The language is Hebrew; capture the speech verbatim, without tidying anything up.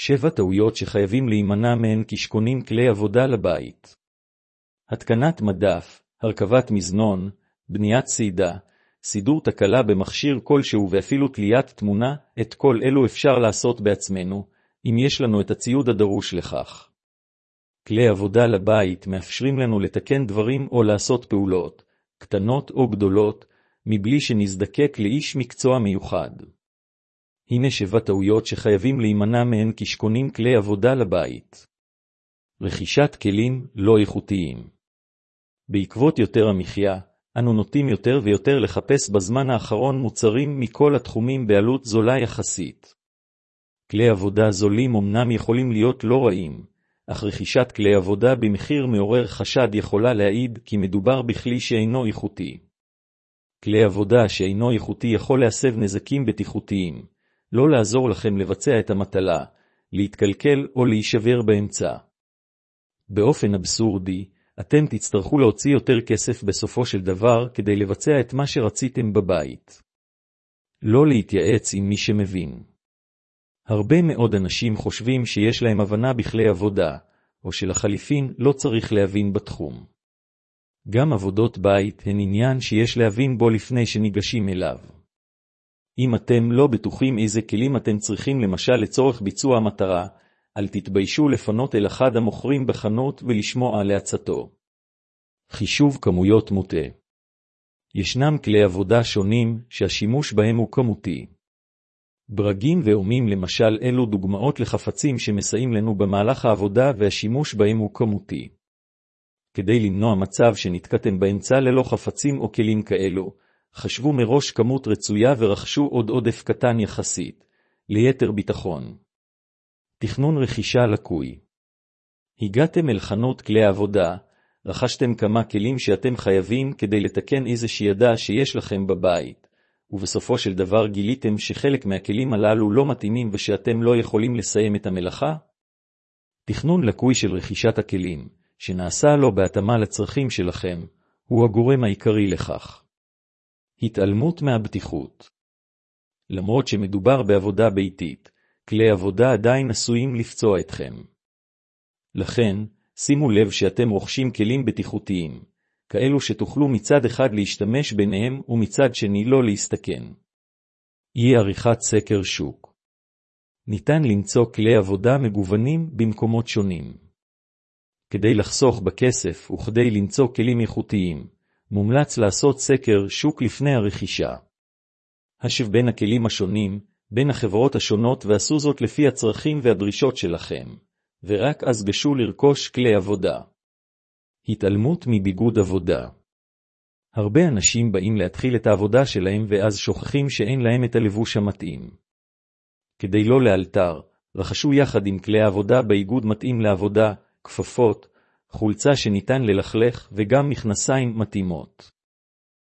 שבע טעויות שחייבים להימנע מהן כשקונים כלי עבודה לבית. התקנת מדף, הרכבת מזנון, בניית סידה, סידור תקלה במכשיר כלשהו ואפילו תליית תמונה, את כל אלו אפשר לעשות בעצמנו, אם יש לנו את הציוד הדרוש לכך. כלי עבודה לבית מאפשרים לנו לתקן דברים או לעשות פעולות, קטנות או גדולות, מבלי שנזדקק לאיש מקצוע מיוחד. הנה שבע טעויות שחייבים להימנע מהן כשקונים כלי עבודה לבית. רכישת כלים לא איכותיים. בעקבות יותר המחיה, אנו נוטים יותר ויותר לחפש בזמן האחרון מוצרים מכל התחומים בעלות זולה יחסית. כלי עבודה זולים אמנם יכולים להיות לא רעים, אך רכישת כלי עבודה במחיר מעורר חשד יכולה להעיד כי מדובר בכלי שאינו איכותי. כלי עבודה שאינו איכותי יכול להסב נזקים בטיחותיים, לא לעזור לכם לבצע את המטלה, להתקלקל או להישבר באמצע. באופן אבסורדי, אתם תצטרכו להוציא יותר כסף בסופו של דבר כדי לבצע את מה שרציתם בבית. לא להתייעץ עם מי שמבין. הרבה מאוד אנשים חושבים שיש להם הבנה בכלי עבודה, או שלחליפין לא צריך להבין בתחום. גם עבודות בית הן עניין שיש להבין בו לפני שניגשים אליו. אם אתם לא בטוחים איזה כלים אתם צריכים למשל לצורך ביצוע המטרה, אל תתביישו לפנות אל אחד המוכרים בחנות ולשמוע להצעתו. חישוב כמויות מוטה. ישנם כלי עבודה שונים שהשימוש בהם הוא כמותי. ברגים ואומים למשל אלו דוגמאות לחפצים שמסייעים לנו במהלך העבודה והשימוש בהם הוא כמותי. כדי למנוע מצב שנתקעתם באמצע ללא חפצים או כלים כאלו, חשבו מראש כמות רצויה ורכשו עוד עודף קטן יחסית, ליתר ביטחון. תכנון רכישה לקוי. הגעתם אל חנות כלי העבודה, רכשתם כמה כלים שאתם חייבים כדי לתקן איזה שידע שיש לכם בבית, ובסופו של דבר גיליתם שחלק מהכלים הללו לא מתאימים ושאתם לא יכולים לסיים את המלאכה? תכנון לקוי של רכישת הכלים, שנעשה לו בהתאמה לצרכים שלכם, הוא הגורם העיקרי לכך. התעלמות מהבטיחות. למרות שמדובר בעבודה ביתית, כלי עבודה עדיין עשויים לפצוע אתכם. לכן, שימו לב שאתם רוכשים כלים בטיחותיים, כאלו שתוכלו מצד אחד להשתמש ביניהם ומצד שני לא להסתכן. אי עריכת סקר שוק. ניתן למצוא כלי עבודה מגוונים במקומות שונים. כדי לחסוך בכסף וכדי למצוא כלים איכותיים, מומלץ לעשות סקר שוק לפני הרכישה. השב בין הכלים השונים, בין החברות השונות ועשו זאת לפי הצרכים והדרישות שלכם, ורק אז גשו לרכוש כלי עבודה. התעלמות מביגוד עבודה. הרבה אנשים באים להתחיל את העבודה שלהם ואז שוכחים שאין להם את הלבוש המתאים. כדי לא לאלתר, רכשו יחד עם כלי העבודה באיגוד מתאים לעבודה, כפפות, חולצה שניתן ללכלך וגם מכנסיים מתאימות.